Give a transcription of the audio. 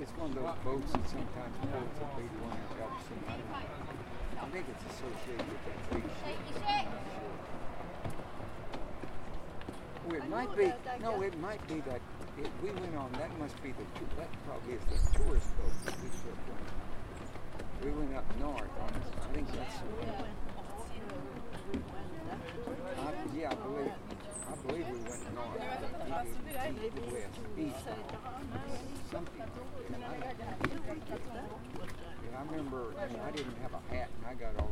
It's one of those boats that sometimes floats a big one or helps somebody. I think it's associated with that big ship. I'm not sure. Well, it might be. No, it might be that we went on. That must be that probably is the tourist boat that we took on. We went up north on. I think that's the one. Yeah, I believe we went north, east. Something. I remember I didn't have a hat and I got